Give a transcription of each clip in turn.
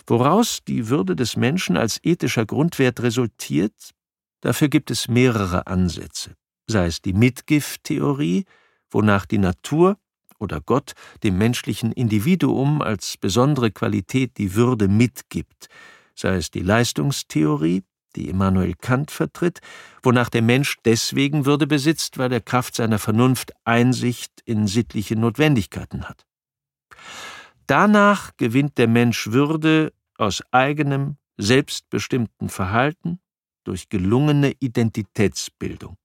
Woraus die Würde des Menschen als ethischer Grundwert resultiert, dafür gibt es mehrere Ansätze, sei es die Mitgift-Theorie, wonach die Natur oder Gott dem menschlichen Individuum als besondere Qualität die Würde mitgibt, sei es die Leistungstheorie, die Immanuel Kant vertritt, wonach der Mensch deswegen Würde besitzt, weil er Kraft seiner Vernunft Einsicht in sittliche Notwendigkeiten hat. Danach gewinnt der Mensch Würde aus eigenem, selbstbestimmten Verhalten durch gelungene Identitätsbildung.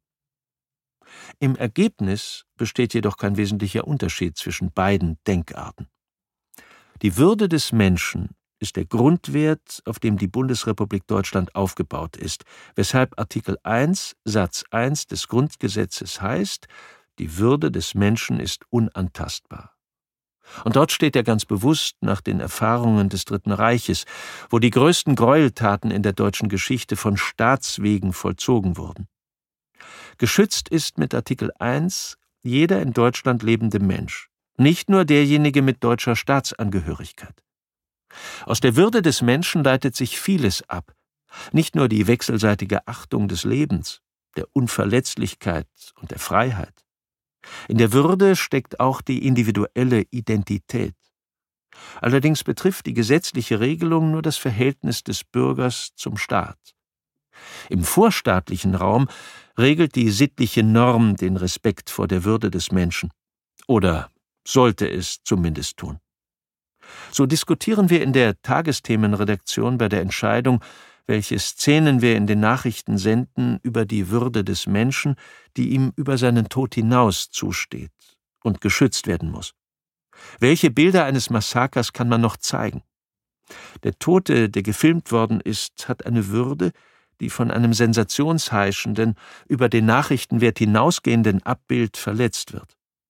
Im Ergebnis besteht jedoch kein wesentlicher Unterschied zwischen beiden Denkarten. Die Würde des Menschen ist der Grundwert, auf dem die Bundesrepublik Deutschland aufgebaut ist, weshalb Artikel 1 Satz 1 des Grundgesetzes heißt, die Würde des Menschen ist unantastbar. Und dort steht er ganz bewusst nach den Erfahrungen des Dritten Reiches, wo die größten Gräueltaten in der deutschen Geschichte von Staatswegen vollzogen wurden. Geschützt ist mit Artikel 1 jeder in Deutschland lebende Mensch, nicht nur derjenige mit deutscher Staatsangehörigkeit. Aus der Würde des Menschen leitet sich vieles ab, nicht nur die wechselseitige Achtung des Lebens, der Unverletzlichkeit und der Freiheit. In der Würde steckt auch die individuelle Identität. Allerdings betrifft die gesetzliche Regelung nur das Verhältnis des Bürgers zum Staat. Im vorstaatlichen Raum regelt die sittliche Norm den Respekt vor der Würde des Menschen. Oder sollte es zumindest tun. So diskutieren wir in der Tagesthemenredaktion bei der Entscheidung, welche Szenen wir in den Nachrichten senden, über die Würde des Menschen, die ihm über seinen Tod hinaus zusteht und geschützt werden muss. Welche Bilder eines Massakers kann man noch zeigen? Der Tote, der gefilmt worden ist, hat eine Würde, die von einem sensationsheischenden, über den Nachrichtenwert hinausgehenden Abbild verletzt wird.